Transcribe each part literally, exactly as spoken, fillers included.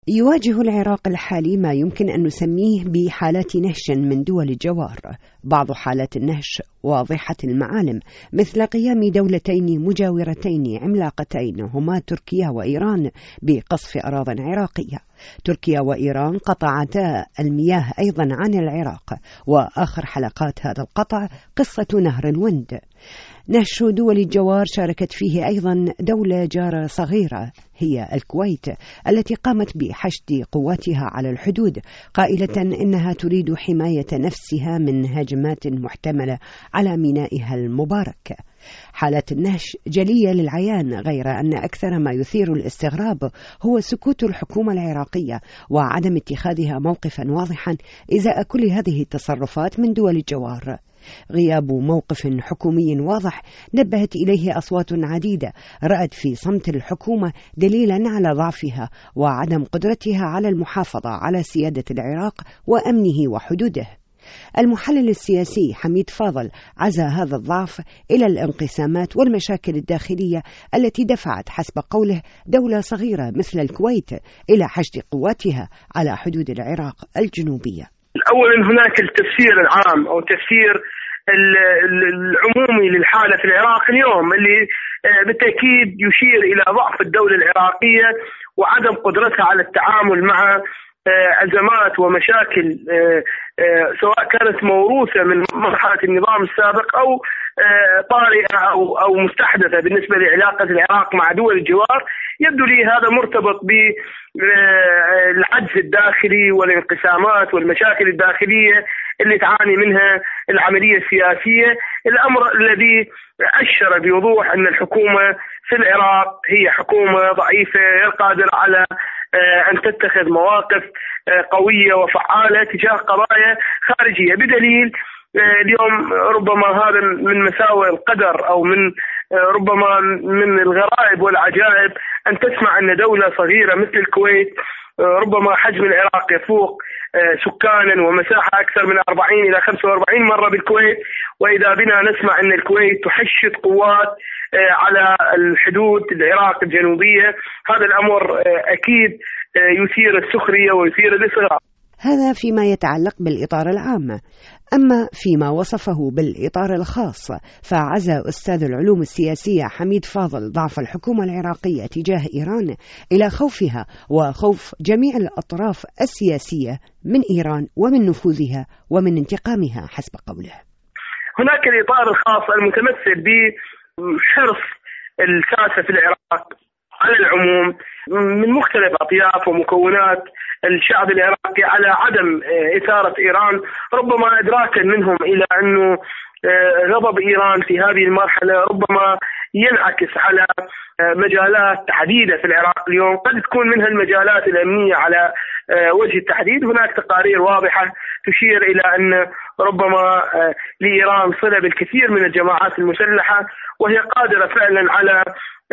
يواجه العراق الحالي ما يمكن أن نسميه بحالات نهش من دول الجوار. بعض حالات النهش واضحة المعالم، مثل قيام دولتين مجاورتين عملاقتين هما تركيا وإيران بقصف أراضٍ عراقية. تركيا وإيران قطعتا المياه أيضا عن العراق، وآخر حلقات هذا القطع قصة نهر الوند. نهش دول الجوار شاركت فيه أيضا دولة جارة صغيرة هي الكويت، التي قامت بحشد قواتها على الحدود قائلة إنها تريد حماية نفسها من هجمات محتملة على مينائها المبارك. حالات النهش جلية للعيان، غير أن أكثر ما يثير الاستغراب هو سكوت الحكومة العراقية وعدم اتخاذها موقفا واضحا إزاء كل هذه التصرفات من دول الجوار. غياب موقف حكومي واضح نبهت إليه أصوات عديدة رأت في صمت الحكومة دليلا على ضعفها وعدم قدرتها على المحافظة على سيادة العراق وأمنه وحدوده. المحلل السياسي حميد فاضل عزى هذا الضعف إلى الانقسامات والمشاكل الداخلية التي دفعت حسب قوله دولة صغيرة مثل الكويت إلى حشد قواتها على حدود العراق الجنوبية. أولا هناك التفسير العام أو التفسير العمومي للحالة في العراق اليوم، اللي بالتأكيد يشير إلى ضعف الدولة العراقية وعدم قدرتها على التعامل مع أزمات ومشاكل سواء كانت موروثة من مرحلة النظام السابق أو طارئة أو أو مستحدثة بالنسبة لعلاقة العراق مع دول الجوار. يبدو لي هذا مرتبط بالعجز الداخلي والانقسامات والمشاكل الداخلية اللي تعاني منها العملية السياسية، الأمر الذي أشر بوضوح أن الحكومة في العراق هي حكومة ضعيفة غير قادرة على أن تتخذ مواقف قوية وفعالة تجاه قضايا خارجية، بدليل اليوم ربما هذا من مساوئ القدر أو من ربما من الغرائب والعجائب أن تسمع أن دولة صغيرة مثل الكويت ربما حجم العراق يفوق سكانا ومساحة أكثر من أربعين إلى خمسة وأربعين مرة بالكويت، وإذا بنا نسمع أن الكويت تحشد قوات على الحدود العراق الجنوبية، هذا الأمر أكيد يثير السخرية ويثير الإصرار. هذا فيما يتعلق بالإطار العام. أما فيما وصفه بالإطار الخاص، فعزى أستاذ العلوم السياسية حميد فاضل ضعف الحكومة العراقية تجاه إيران إلى خوفها وخوف جميع الأطراف السياسية من إيران ومن نفوذها ومن انتقامها حسب قوله. هناك الإطار الخاص المتمثل بحرص الساسة في العراق على العموم من مختلف أطياف ومكونات الشعب العراقي على عدم إثارة إيران، ربما إدراكا منهم إلى أنه غضب إيران في هذه المرحلة ربما ينعكس على مجالات عديدة في العراق اليوم، قد تكون منها المجالات الأمنية على وجه التحديد. هناك تقارير واضحة تشير إلى أن ربما لإيران صلة بالكثير من الجماعات المسلحة، وهي قادرة فعلا على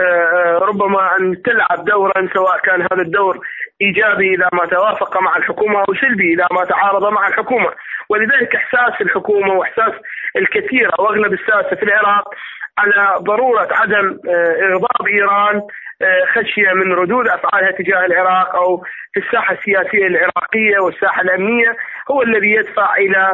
ربما أن تلعب دورا، سواء كان هذا الدور إيجابي إذا ما توافق مع الحكومة أو سلبي إذا ما تعارض مع الحكومة. ولذلك إحساس الحكومة وإحساس الكثير أو أغلب الساسة في العراق على ضرورة عدم إغضاب إيران خشية من ردود أفعالها تجاه العراق أو في الساحة السياسية العراقية والساحة الأمنية هو الذي يدفع إلى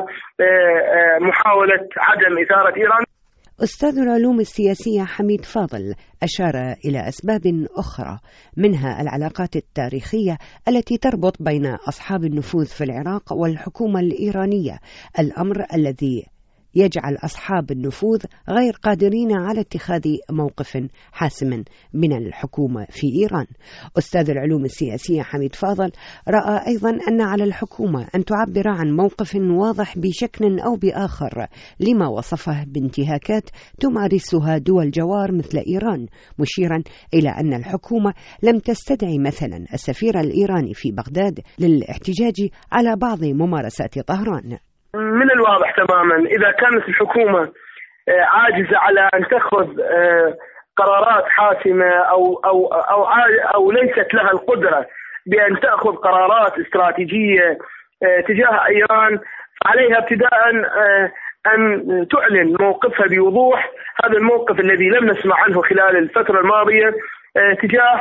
محاولة عدم إثارة إيران. أستاذ العلوم السياسية حميد فاضل أشار إلى أسباب أخرى، منها العلاقات التاريخية التي تربط بين أصحاب النفوذ في العراق والحكومة الإيرانية، الأمر الذي يجعل أصحاب النفوذ غير قادرين على اتخاذ موقف حاسم من الحكومة في إيران. أستاذ العلوم السياسية حميد فاضل رأى أيضا أن على الحكومة أن تعبر عن موقف واضح بشكل أو بآخر لما وصفه بانتهاكات تمارسها دول جوار مثل إيران، مشيرا إلى أن الحكومة لم تستدعي مثلا السفير الإيراني في بغداد للاحتجاج على بعض ممارسات طهران. من الواضح تماما إذا كانت الحكومة عاجزة على أن تأخذ قرارات حاسمة أو أو أو أو ليست لها القدرة بأن تأخذ قرارات استراتيجية تجاه إيران، فعليها ابتداء أن تعلن موقفها بوضوح. هذا الموقف الذي لم نسمع عنه خلال الفترة الماضية تجاه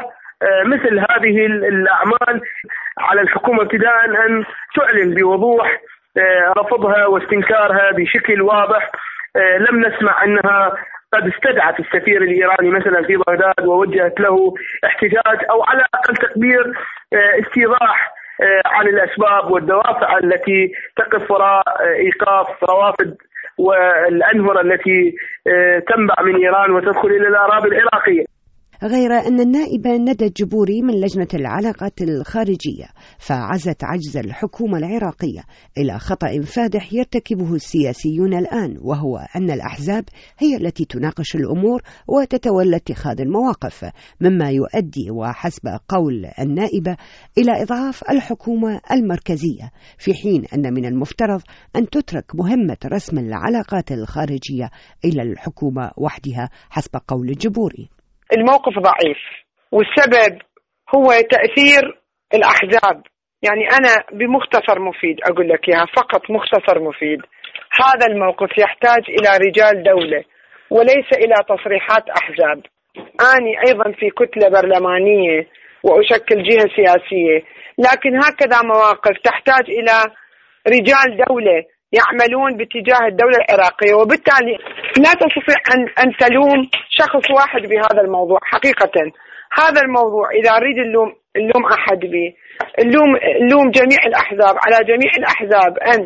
مثل هذه الأعمال على الحكومة ابتداء أن تعلن بوضوح رفضها واستنكارها بشكل واضح. لم نسمع أنها قد استدعت السفير الإيراني مثلا في بغداد ووجهت له احتجاج أو على أقل تقدير استيضاح عن الأسباب والدوافع التي تقف وراء إيقاف روافد والأنهر التي تنبع من إيران وتدخل إلى الأراضي العراقية. غير أن النائبة ندى الجبوري من لجنة العلاقات الخارجية فعزت عجز الحكومة العراقية إلى خطأ فادح يرتكبه السياسيون الآن، وهو أن الأحزاب هي التي تناقش الأمور وتتولى اتخاذ المواقف، مما يؤدي وحسب قول النائبة إلى إضعاف الحكومة المركزية، في حين أن من المفترض أن تترك مهمة رسم العلاقات الخارجية إلى الحكومة وحدها حسب قول الجبوري. الموقف ضعيف والسبب هو تأثير الأحزاب. يعني أنا بمختصر مفيد أقول لك إياها، فقط مختصر مفيد. هذا الموقف يحتاج إلى رجال دولة وليس إلى تصريحات أحزاب. أنا أيضا في كتلة برلمانية وأشكل جهة سياسية، لكن هكذا مواقف تحتاج إلى رجال دولة يعملون باتجاه الدولة العراقية، وبالتالي لا تستطيع أن أن تلوم شخص واحد بهذا الموضوع. حقيقة هذا الموضوع إذا أريد اللوم اللوم أحد به، اللوم اللوم جميع الأحزاب، على جميع الأحزاب أن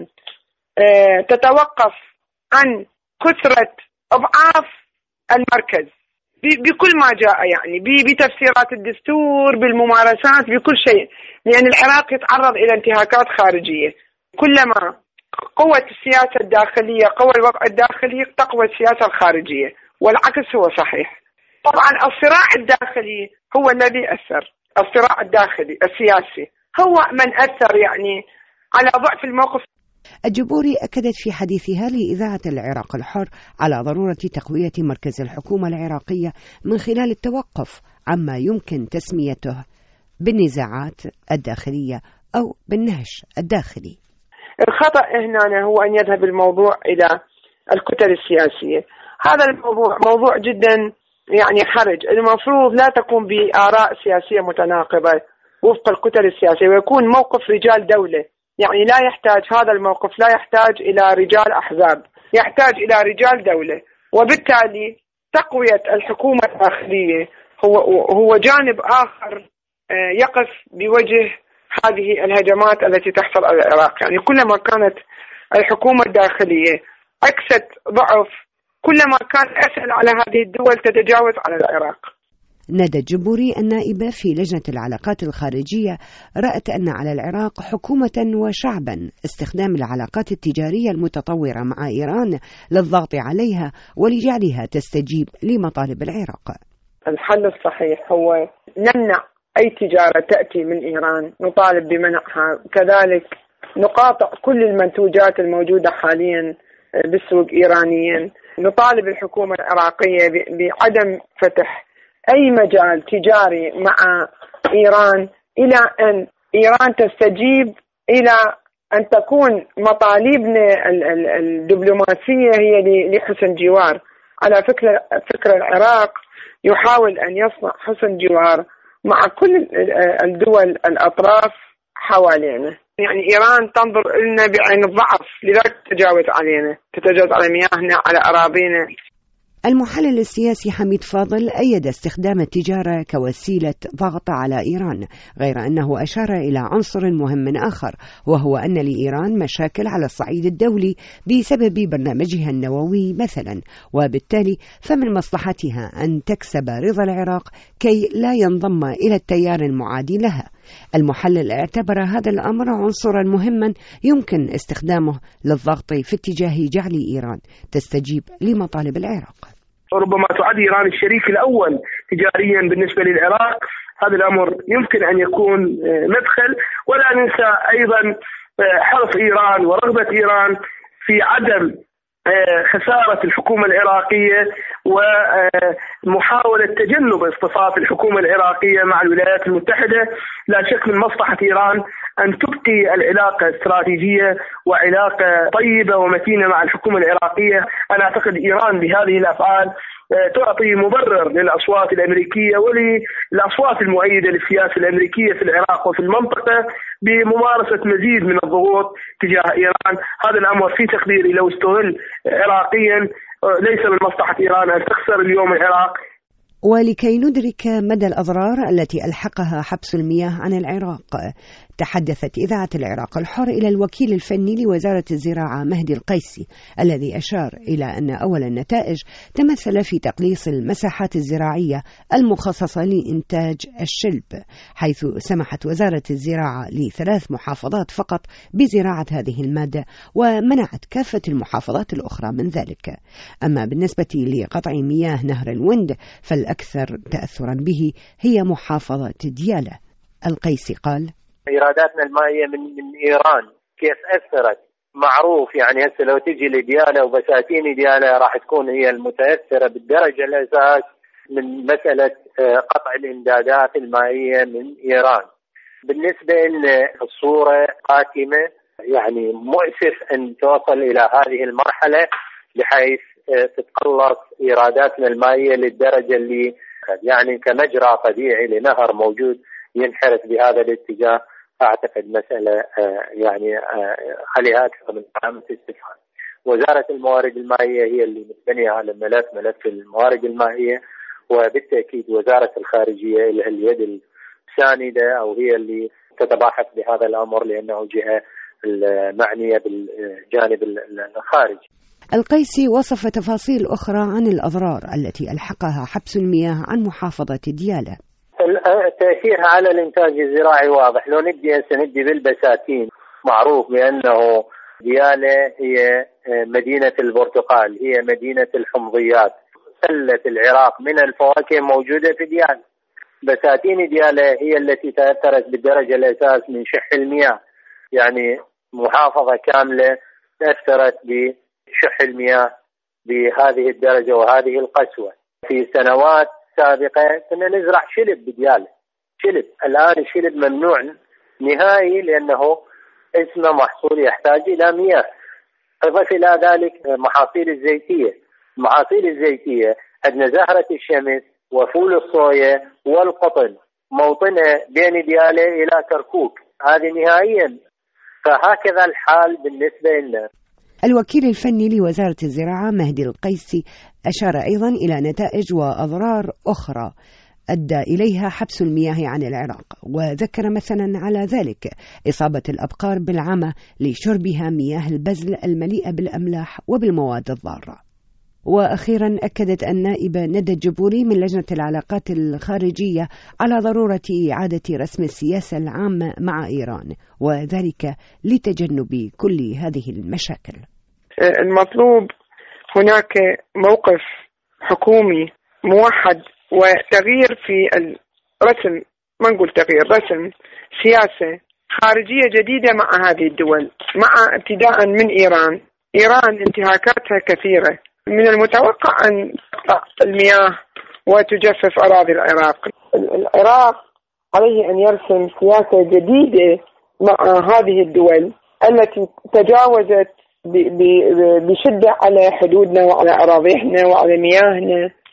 تتوقف عن كثرة أضعاف المركز بكل ما جاء، يعني بتفسيرات الدستور، بالممارسات، بكل شيء، لأن العراق يتعرض إلى انتهاكات خارجية. كلما قوة السياسة الداخلية، قوة الوضع الداخلي، تقوى السياسة الخارجية، والعكس هو صحيح. طبعا الصراع الداخلي هو الذي أثر، الصراع الداخلي السياسي هو من أثر يعني على ضعف الموقف. الجبوري أكدت في حديثها لإذاعة العراق الحر على ضرورة تقوية مركز الحكومة العراقية من خلال التوقف عما يمكن تسميته بالنزاعات الداخلية أو بالنهش الداخلي. الخطأ هنا هو أن يذهب الموضوع إلى الكتل السياسية. هذا الموضوع موضوع جدا يعني حرج. المفروض لا تكون بآراء سياسية متناقضة وفق الكتل السياسية، ويكون موقف رجال دولة. يعني لا يحتاج هذا الموقف، لا يحتاج إلى رجال أحزاب، يحتاج إلى رجال دولة. وبالتالي تقوية الحكومة الداخلية هو هو جانب آخر يقف بوجه هذه الهجمات التي تحصل على العراق. يعني كلما كانت الحكومة الداخلية أكثر ضعف، كلما كان أسهل على هذه الدول تتجاوز على العراق. ندى الجبوري النائبة في لجنة العلاقات الخارجية رأت أن على العراق حكومة وشعبا استخدام العلاقات التجارية المتطورة مع إيران للضغط عليها ولجعلها تستجيب لمطالب العراق. الحل الصحيح هو نمنع أي تجارة تأتي من إيران، نطالب بمنعها. كذلك نقاطع كل المنتوجات الموجودة حاليا بالسوق إيرانيا. نطالب الحكومة العراقية بعدم فتح أي مجال تجاري مع إيران إلى أن إيران تستجيب إلى أن تكون مطالبنا الدبلوماسية هي لحسن جوار. على فكرة فكرة العراق يحاول أن يصنع حسن جوار مع كل الدول الأطراف حوالينا. يعني إيران تنظر لنا بعين الضعف، لذلك تتجاوز علينا، تتجاوز على مياهنا، على أراضينا. المحلل السياسي حميد فاضل أيد استخدام التجارة كوسيلة ضغط على إيران، غير أنه أشار إلى عنصر مهم آخر، وهو أن لإيران مشاكل على الصعيد الدولي بسبب برنامجها النووي مثلا، وبالتالي فمن مصلحتها أن تكسب رضا العراق كي لا ينضم إلى التيار المعادي لها. المحلل اعتبر هذا الأمر عنصرا مهما يمكن استخدامه للضغط في اتجاه جعل إيران تستجيب لمطالب العراق. ربما تعد إيران الشريك الأول تجاريا بالنسبة للعراق. هذا الأمر يمكن أن يكون مدخل، ولا ننسى أيضا حرص إيران ورغبة إيران في عدم خسارة الحكومة العراقية ومحاولة تجنب اصطفاف الحكومة العراقية مع الولايات المتحدة. لا شك من مصلحة إيران أن تبقي العلاقة استراتيجية وعلاقة طيبة ومتينة مع الحكومة العراقية. أنا أعتقد إيران بهذه الأفعال تعطي مبرر للأصوات الأمريكية وللأصوات المؤيدة للسياسة الأمريكية في العراق وفي المنطقة بممارسة مزيد من الضغوط تجاه إيران. هذا الأمر في تقديري لو استغل عراقيا ليس من مصلحة إيران أن تخسر اليوم العراق. ولكي ندرك مدى الأضرار التي ألحقها حبس المياه عن العراق، تحدثت إذاعة العراق الحر إلى الوكيل الفني لوزارة الزراعة مهدي القيسي، الذي أشار إلى أن أول النتائج تمثل في تقليص المساحات الزراعية المخصصة لإنتاج الشلب، حيث سمحت وزارة الزراعة لثلاث محافظات فقط بزراعة هذه المادة، ومنعت كافة المحافظات الأخرى من ذلك. أما بالنسبة لقطع مياه نهر الوند فالأكثر تأثرا به هي محافظة ديالى. القيسي قال: إيراداتنا المائية من, من إيران كيف أثرت معروف، يعني هسه لو تجي لديالى وبساتين ديالى راح تكون هي المتأثرة بالدرجة الأساس من مسألة قطع الإمدادات المائية من إيران. بالنسبة إن الصورة قاتمة، يعني مؤسف أن توصل إلى هذه المرحلة بحيث تتقلص إيراداتنا المائية للدرجة اللي يعني كمجرى طبيعي لنهر موجود ينحرف بهذا الاتجاه. أعتقد مسألة يعني خليها أكثر من علامة استفهام. وزارة الموارد المائية هي اللي متبنية على الملف ملف الموارد المائية، وبالتأكيد وزارة الخارجية لها اليد الساندة أو هي اللي تتباحث بهذا الأمر لأنه جهة المعنية بالجانب الخارجي. القيسي وصف تفاصيل أخرى عن الأضرار التي ألحقها حبس المياه عن محافظة ديالى. تأثيرها على الإنتاج الزراعي واضح. لو ندي هسه ندي بالبساتين، معروف بأنه ديالى هي مدينة البرتقال، هي مدينة الحمضيات، سلة العراق من الفواكه موجودة في ديالى. بساتين ديالى هي التي تأثرت بالدرجة الأساس من شح المياه، يعني محافظة كاملة تأثرت بشح المياه بهذه الدرجة وهذه القسوة. في سنوات سابقة كنا نزرع شلب بديالى، شلب. الآن الشلب ممنوع نهائي لأنه اسمه محصول يحتاج إلى مياه. أضف إلى ذلك محاصيل الزيتية، محاصيل الزيتية عندنا زهرة الشمس وفول الصويا والقطن موطنة بين ديالى إلى كركوك، هذه نهائيا. فهكذا الحال بالنسبة لنا. الوكيل الفني لوزارة الزراعة مهدي القيسي أشار أيضا إلى نتائج وأضرار أخرى أدى إليها حبس المياه عن العراق، وذكر مثلا على ذلك إصابة الأبقار بالعمى لشربها مياه البزل المليئة بالأملاح وبالمواد الضارة. وأخيرا أكدت النائبة ندى الجبوري من لجنة العلاقات الخارجية على ضرورة إعادة رسم السياسة العامة مع إيران، وذلك لتجنب كل هذه المشاكل. المطلوب هناك موقف حكومي موحد وتغيير في الرسم، ما نقول تغيير، رسم سياسة خارجية جديدة مع هذه الدول، مع ابتداء من إيران. إيران انتهاكاتها كثيرة، من المتوقع أن تقطع المياه وتجفف أراضي العراق. العراق عليه أن يرسم سياسة جديدة مع هذه الدول التي تجاوزت بشدة على حدودنا وعلى أراضينا وعلى مياهنا.